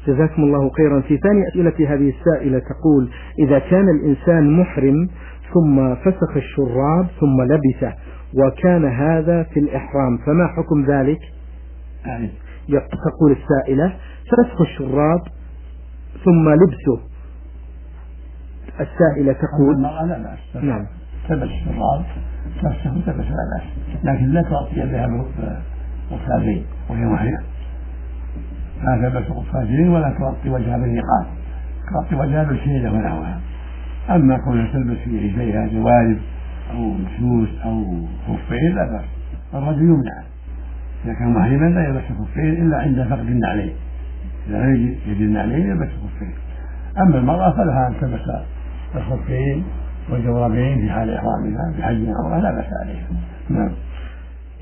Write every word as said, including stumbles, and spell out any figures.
جزاكم الله خيرا. في ثاني أسئلة هذه السائلة تقول: إذا كان الإنسان محرم ثم فسخ الشراب ثم لبسه وكان هذا في الإحرام فما حكم ذلك؟ يعني تقول السائلة: فسخ الشراب ثم لبسه. السائلة تقول: لا بأس. نعم. تلبس الشراب تفسخ تلبس لا بأس، لكن لا تغطي بها بقفازين وهي محرمة. لا تلبس قفازين ولا تغطي وجهها بالنقاب، تغطي وجهها بالحيلة ونحوها. أما كونها تلبس في رجليها جوارب أو مشوش أو خفين لا بأس. الرجل يمنع إذا كان محرما لا يلبس خفين إلا عند فقد النعلين، إذا لم يجد النعلين يلبس خفين. أما المرأة فلها أن تلبس الخفين والجوربين في حال إحرامها بحج أو لا بأس عليها. نعم.